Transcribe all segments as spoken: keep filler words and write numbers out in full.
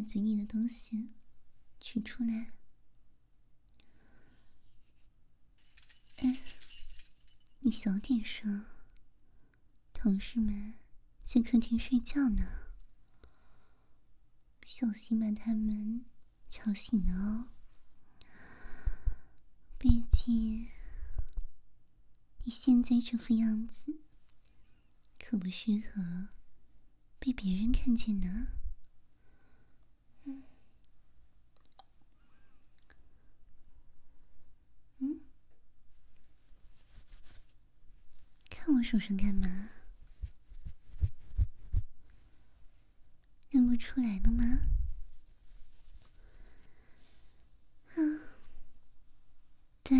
嘴里的东西取出来。哎，你小点声，同事们在客厅睡觉呢，小心把他们吵醒了哦。毕竟你现在这副样子可不适合被别人看见呢。嗯嗯，看我手上干嘛？认不出来了吗？啊，对，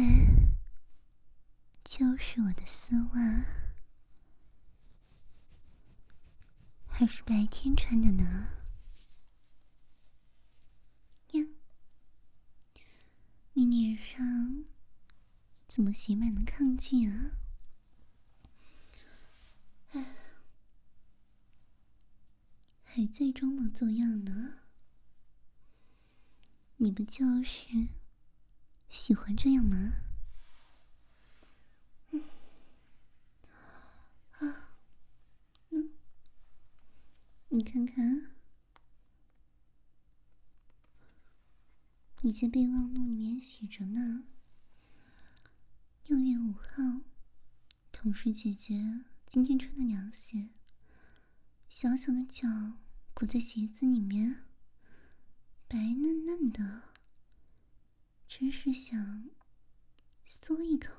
就是我的丝袜，还是白天穿的呢。呀，你脸上怎么写满了抗拒啊？哎，还在装模作样呢？你不就是喜欢这样吗？嗯，啊，嗯，你看看，你在备忘录里面写着呢。六月五号，同事姐姐今天穿的凉鞋，小小的脚裹在鞋子里面，白嫩嫩的，真是想嗦一口。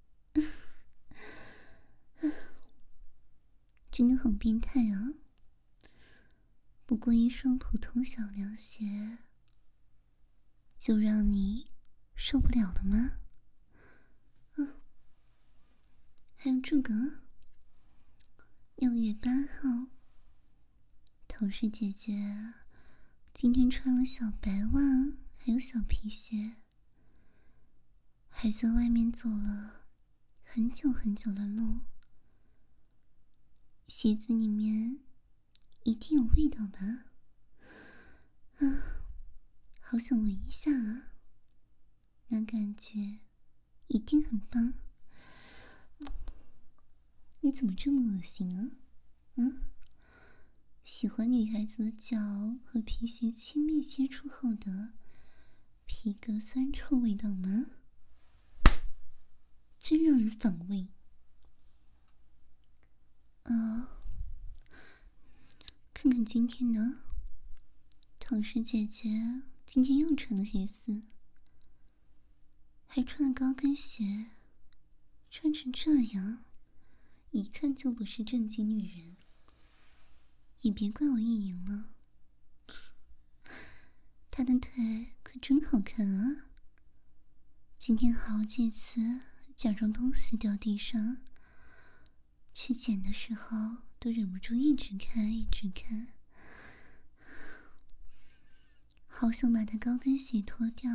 真的好变态啊！不过一双普通小凉鞋，就让你受不了了吗？嗯，还有这个，六月八号，同事姐姐今天穿了小白袜，还有小皮鞋，还在外面走了很久很久的路，鞋子里面一定有味道吧？啊，好想闻一下啊，那感觉一定很棒。你怎么这么恶心啊？嗯，喜欢女孩子的脚和皮鞋亲密接触后的皮革酸臭味道吗？真让人反胃。哦，看看今天呢，同事姐姐今天又穿了黑丝，还穿了高跟鞋，穿成这样，一看就不是正经女人。也别怪我意淫了，她的腿可真好看啊！今天好几次假装东西掉地上，去捡的时候都忍不住一直看一直看，好想把她高跟鞋脱掉。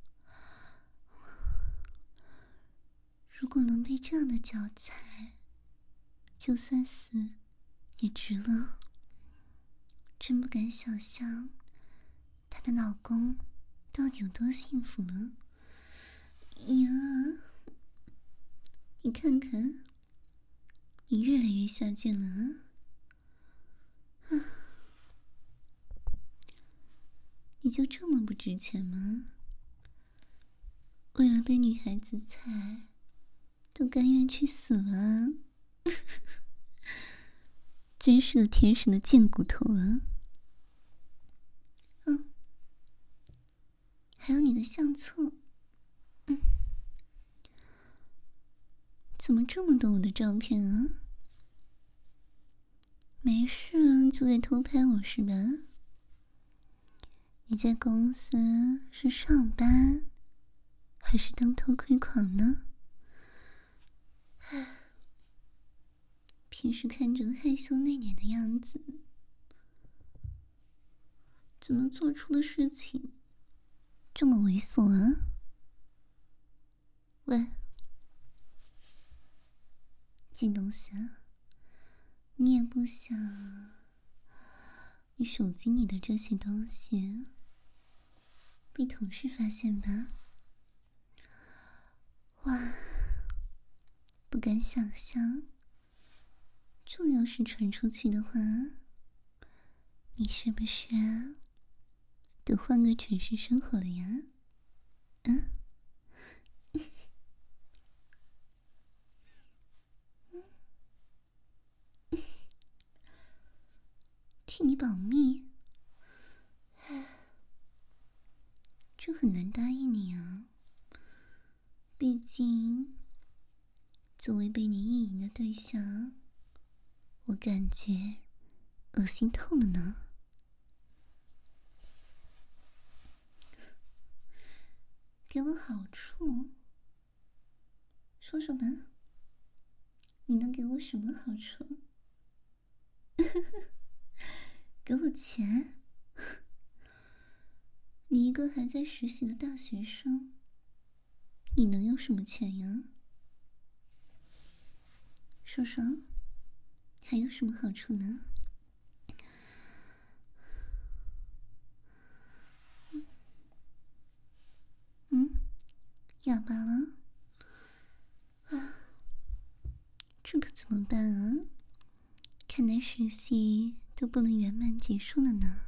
如果能被这样的脚踩，就算死也值了。真不敢想象她的老公到底有多幸福了。呀，你看看，你越来越下贱了啊！啊，你就这么不值钱吗？为了被女孩子踩，都甘愿去死了。真是个天生的贱骨头啊！嗯，还有你的相册，嗯，怎么这么多我的照片啊？没事就在偷拍我是吧？你在公司是上班，还是当偷窥狂呢？唉，平时看着害羞内敛的样子，怎么做出的事情这么猥琐啊？喂，贱东西啊，你也不想你手机里的这些东西被同事发现吧？哇，不敢想象，这要是传出去的话，你是不是啊得换个城市生活了呀？嗯？替你保密，这很难答应你啊。毕竟，作为被你意淫的对象，我感觉恶心透了呢。给我好处，说说吧，你能给我什么好处？给我钱？你一个还在实习的大学生，你能有什么钱呀？说说，还有什么好处呢？嗯，哑巴了？啊，这可怎么办啊？看来实习都不能圆满结束了呢。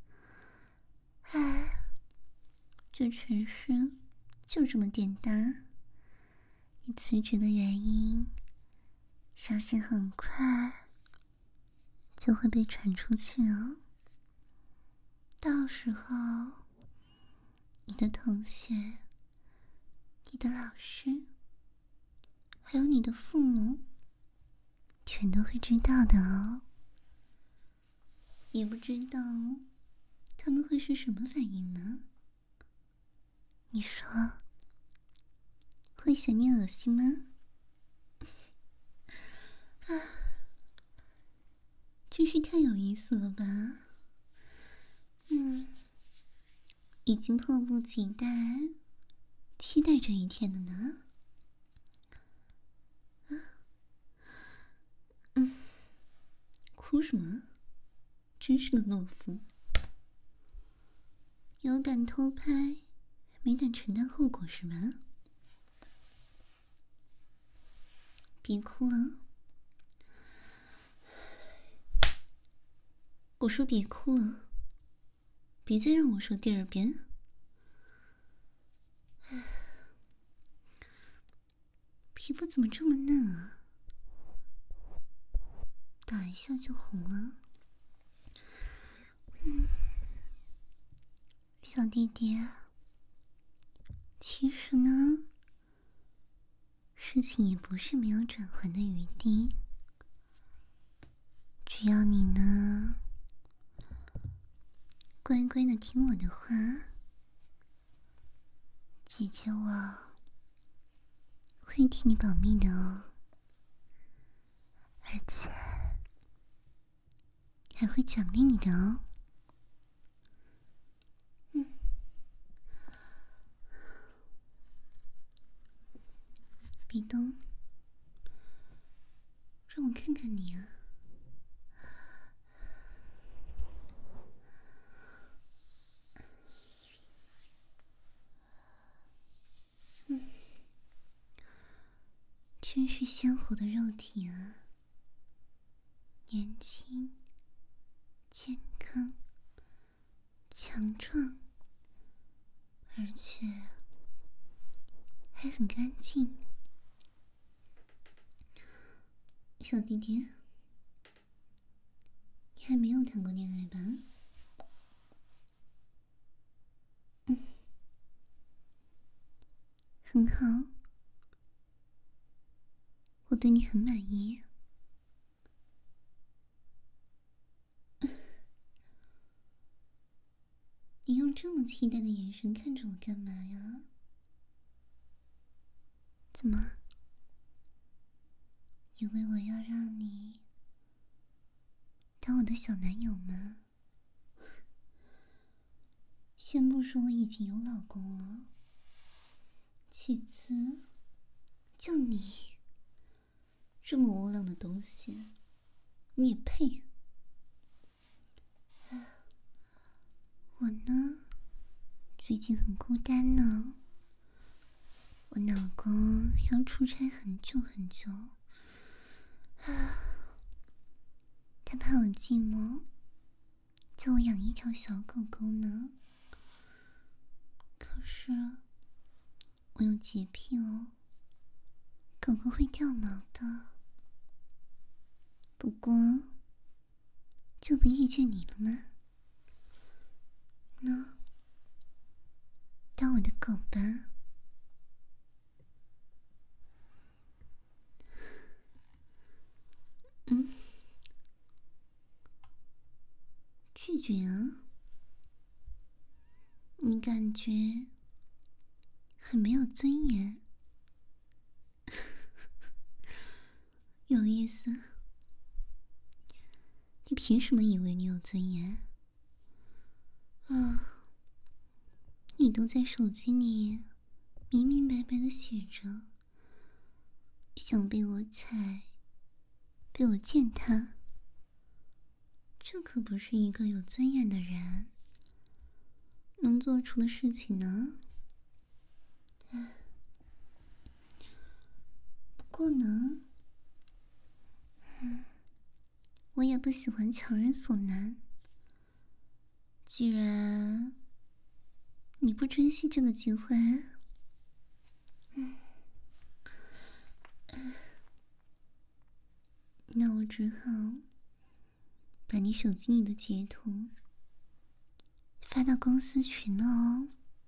唉，这城市就这么点大，你辞职的原因，相信很快就会被传出去哦。到时候，你的同学、你的老师，还有你的父母，全都会知道的哦。也不知道他们会是什么反应呢？你说，会嫌你恶心吗？啊，真是太有意思了吧！嗯，已经迫不及待期待这一天了呢。啊，嗯，哭什么？真是个懦夫，有胆偷拍，没胆承担后果是吗？别哭了，我说别哭了，别再让我说第二遍。皮肤怎么这么嫩啊？打一下就红了。嗯，小弟弟，其实呢，事情也不是没有转圜的余地。只要你呢，乖乖的听我的话，姐姐我会替你保密的哦，而且还会奖励你的哦。嗯，壁咚，让我看看你啊。嗯，真是鲜活的肉体啊，年轻、健康、强壮，而且还很干净。小弟弟，你还没有谈过恋爱吧？嗯，很好，我对你很满意。你用这么期待的眼神看着我干嘛呀？怎么，以为我要让你当我的小男友吗？先不说我已经有老公了，其次，就你这么窝囊的东西，你也配？啊， 我呢，最近很孤单呢。我老公要出差很久很久，啊，他怕我寂寞，叫我养一条小狗狗呢。可是我有洁癖哦，狗狗会掉毛的。不过，这不遇见你了吗？那当我的狗吧。嗯，拒绝啊？你感觉很没有尊严。有意思。你凭什么以为你有尊严？啊，你都在手机里明明白白的写着，想被我踩，被我践踏。这可不是一个有尊严的人能做出的事情呢。不过呢，嗯，我也不喜欢强人所难。既然你不珍惜这个机会，嗯，那我只好把你手机里的截图发到公司群了哦。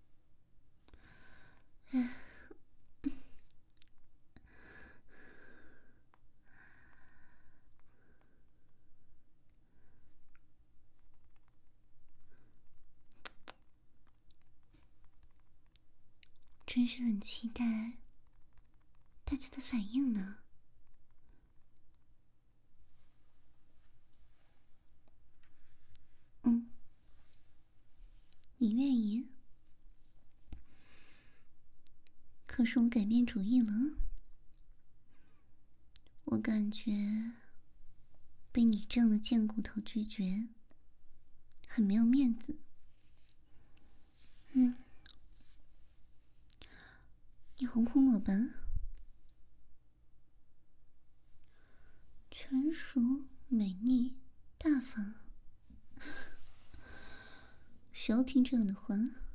真是很期待大家的反应呢。嗯，你愿意？可是我改变主意了。我感觉被你这样的贱骨头拒绝，很没有面子。嗯，你哄哄我吧。成熟、美丽、大方，谁要听这样的话？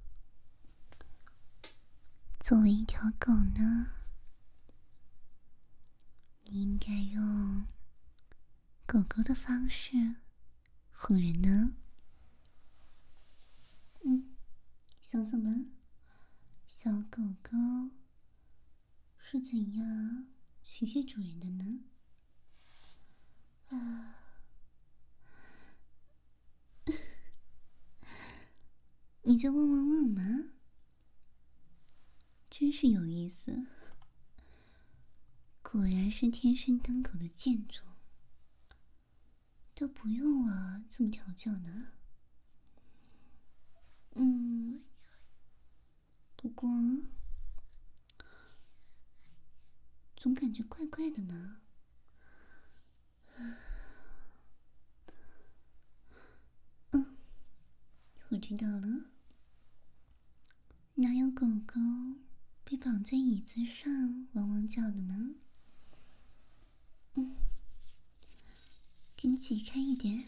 作为一条狗呢，你应该用狗狗的方式哄人呢。嗯，想想吧，小狗狗是怎样取悦主人的呢？啊，你在汪汪汪吗？真是有意思，果然是天生当狗的贱种，都不用我这么调教呢。嗯，不过总感觉怪怪的呢。嗯，我知道了，哪有狗狗被绑在椅子上汪汪叫的呢？嗯，给你解开一点。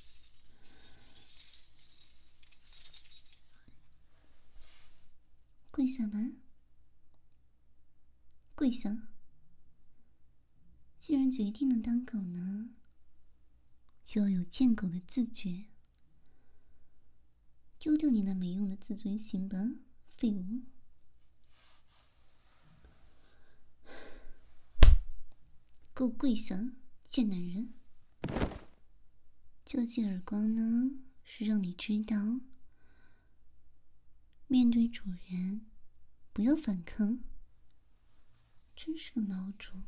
跪下吧，跪下。既然决定了当狗呢，就要有见狗的自觉。丢掉你那没用的自尊心吧，废物！给我跪下，贱男人！这记耳光呢，是让你知道，面对主人不要反抗。真是个孬种！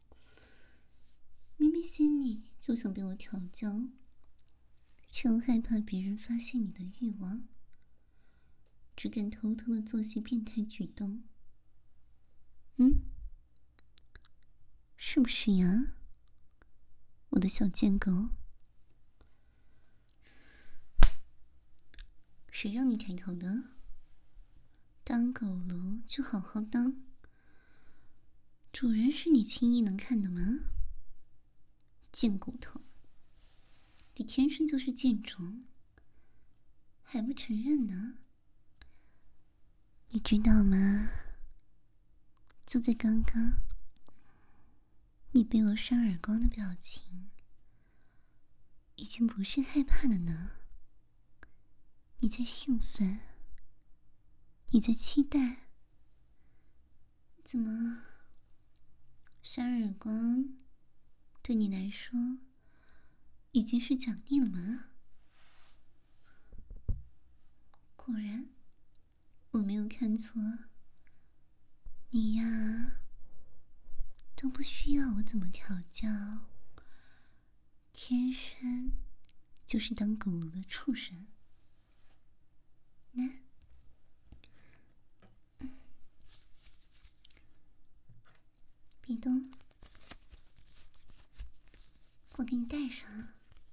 明明心里就想被我调教，却又害怕别人发现你的欲望，只敢偷偷的做些变态举动。嗯，是不是呀，我的小贱狗？ 谁让你抬头的？当狗奴就好好当，主人是你轻易能看的吗？贱骨头，你天生就是贱种，还不承认呢？你知道吗？就在刚刚，你被我扇耳光的表情，已经不是害怕了呢。你在兴奋，你在期待，怎么？扇耳光对你来说已经是奖励了吗？果然，我没有看错，你呀，都不需要我怎么调教，天生就是当狗奴的畜生。那，壁咚，我给你戴上。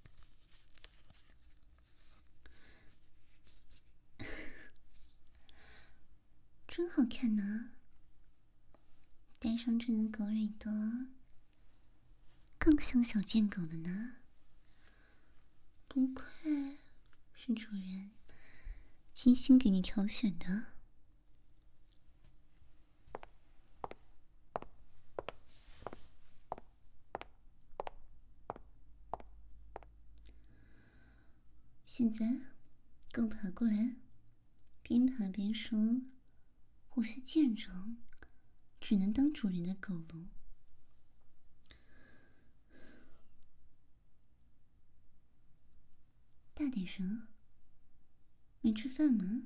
真好看呢，戴上这个狗耳朵，更像小贱狗了呢。不愧是主人精心给你挑选的。现在，给我爬过来，边爬边说：“我是贱种，只能当主人的狗奴。”大点声，没吃饭吗？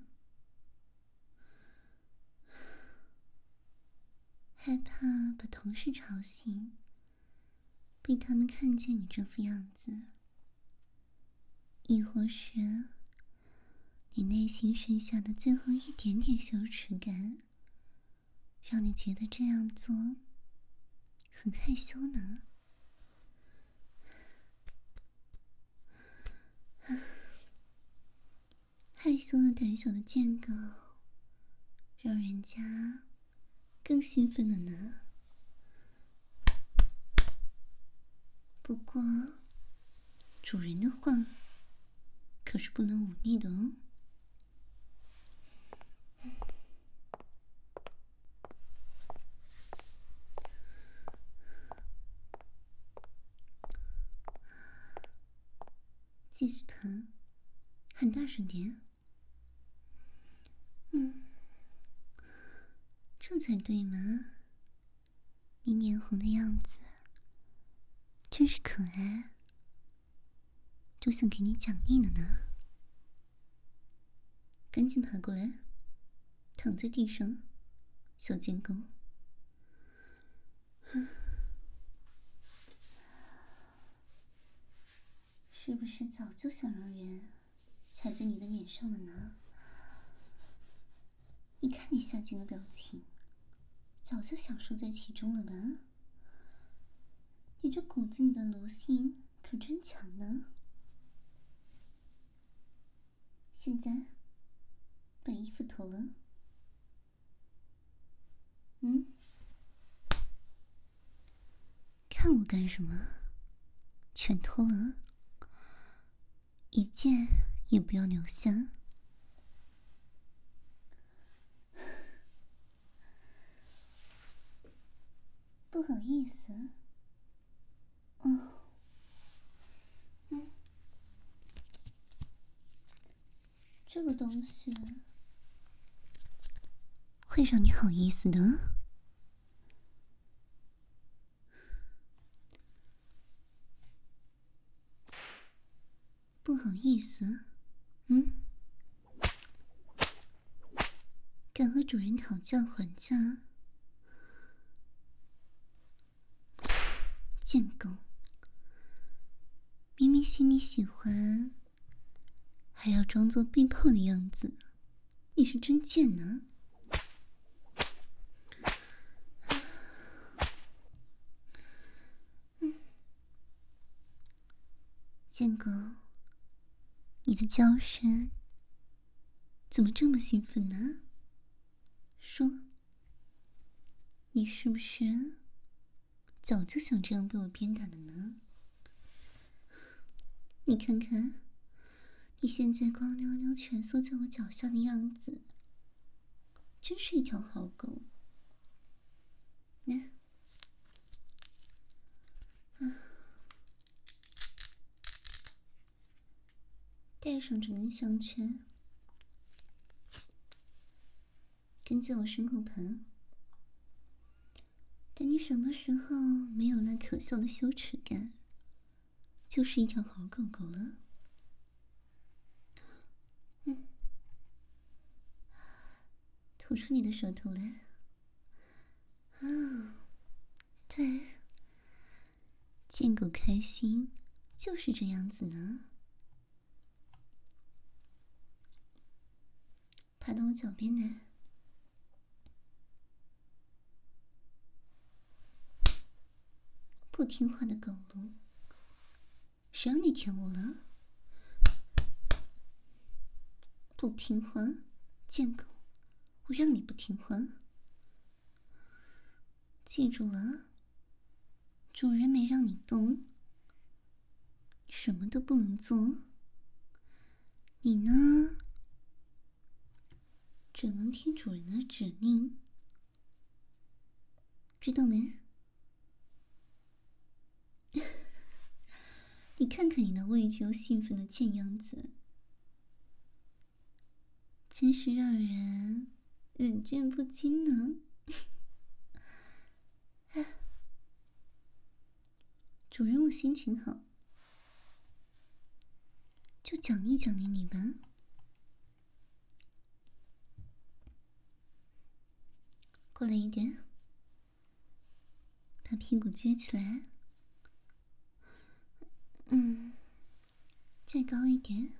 害怕把同事吵醒，被他们看见你这副样子，亦或是你内心剩下的最后一点点羞耻感，让你觉得这样做很害羞呢？害羞的胆小的贱狗，让人家更兴奋了呢。不过，主人的话可是不能忤逆的哦。继续爬，喊大声点。嗯，这才对嘛。你脸红的样子真是可爱，就想给你奖励了呢。赶紧爬过来，躺在地上，小贱狗。是不是早就想让人踩在你的脸上了呢？你看你下贱的表情，早就享受在其中了吧？你这骨子里的奴性可真强呢！现在把衣服脱了。嗯？看我干什么？全脱了，一件也不要留下。不好意思。哦。嗯。这个东西会让你好意思的。不好意思，嗯？敢和主人讨价还价？贱狗，明明心里喜欢，还要装作被迫的样子，你是真贱呢！嗯，贱狗，你的叫声怎么这么兴奋呢？说，你是不是早就想这样被我鞭打的呢？你看看，你现在光溜溜蜷缩在我脚下的样子，真是一条好狗。那，啊，带上这根项圈，跟在我身后盘。等你什么时候没有那可笑的羞耻感，就是一条好狗狗了。嗯，吐出你的舌头来。啊，对，见狗开心就是这样子呢。爬到我脚边来。不听话的狗奴，谁让你舔我了？不听话，贱狗，我让你不听话。记住了，主人没让你动，什么都不能做。你呢，只能听主人的指令，知道没？你看看你那畏惧又兴奋的贱样子，真是让人忍俊不禁呢。主人，我心情好，就奖励奖励你吧。过来一点，把屁股撅起来。嗯，再高一点。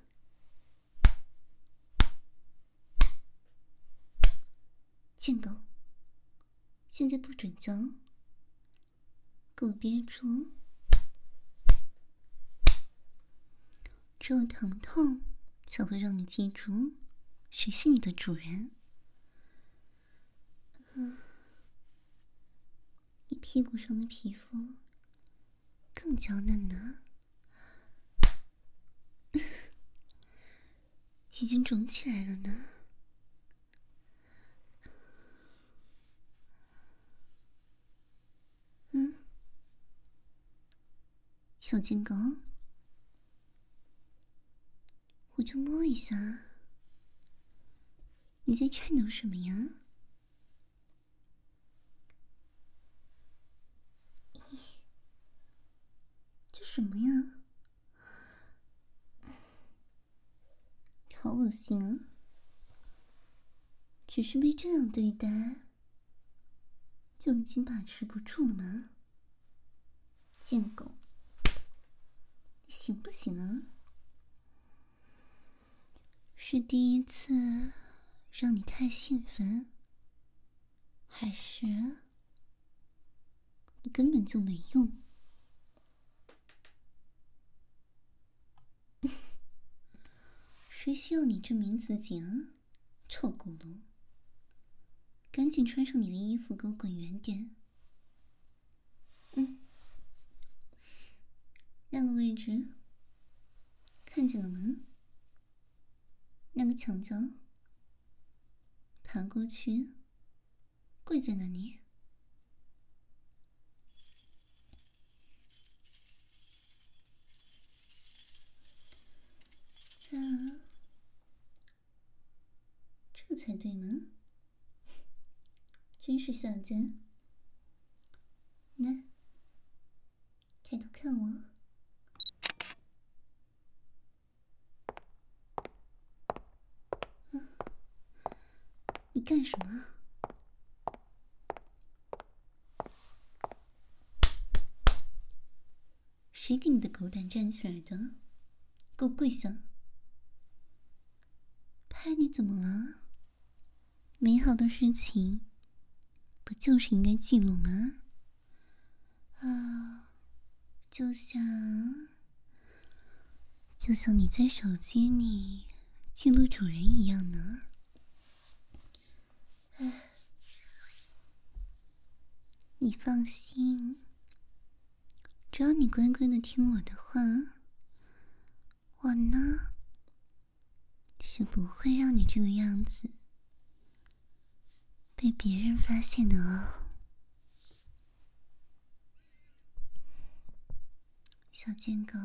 贱狗，现在不准叫，给我憋住。只有疼痛才会让你记住谁是你的主人。嗯，你屁股上的皮肤更娇嫩呢，已经肿起来了呢。嗯，小贱狗，我就摸一下，你在颤抖什么呀？这什么呀？好恶心啊！只是被这样对待，就已经把持不住了吗？贱狗，你行不行啊？是第一次让你太兴奋，还是你根本就没用？谁需要你证明自己啊，臭骨碌！赶紧穿上你的衣服，给我滚远点。嗯，那个位置看见了吗？那个墙角，爬过去，跪在那里。啊，这才对吗？真是下贱！来，抬头看我。啊，你干什么？谁给你的狗胆站起来的？给我跪下！拍你怎么了？美好的事情不就是应该记录吗？啊，就像就像你在手机里记录主人一样呢。唉，你放心，只要你乖乖的听我的话，我呢是不会让你这个样子被别人发现的哦。小贱狗，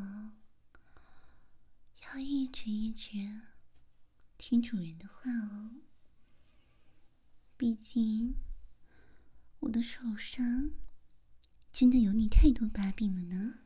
要一直一直听主人的话哦。毕竟我的手上真的有你太多把柄了呢。